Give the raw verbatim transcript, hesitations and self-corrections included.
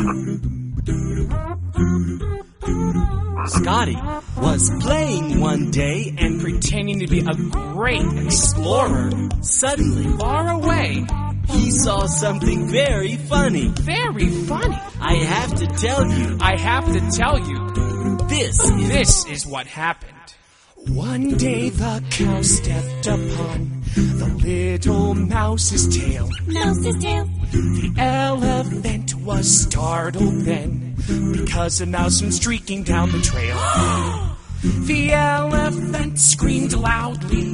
Scotty was playing one day and pretending to be a great explorer. Suddenly, Far away. he saw something very funny. Very funny. I have to tell you, I have to tell you, this is... this is what happened. One day the cow stepped upon the little mouse's tail. Mouse's tail. The elephant was startled then, because a mouse went streaking down the trail. The elephant screamed loudly.